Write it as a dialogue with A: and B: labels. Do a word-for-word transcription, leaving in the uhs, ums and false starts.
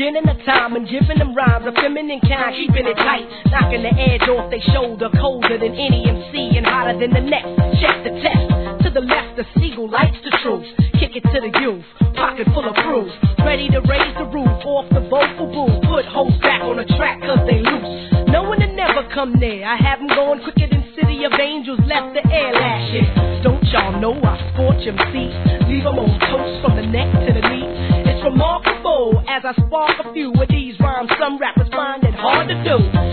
A: beginning of time and giving them rhymes of feminine kind, keeping it tight, knocking the edge off their shoulder, colder than any M C and hotter than the next. Check the test. To the left, the seagull likes the truth. Kick it to the youth, pocket full of brews, ready to raise the roof off the vocal booth. Put hoes back on the track cause they loose. No one to never come near. I have them going quicker than City of Angels left the air last year. Don't y'all know I scorch M Cs, leave them on toast from the neck to the knee. It's remarkable as I spark a few of these rhymes some rappers find it hard to do.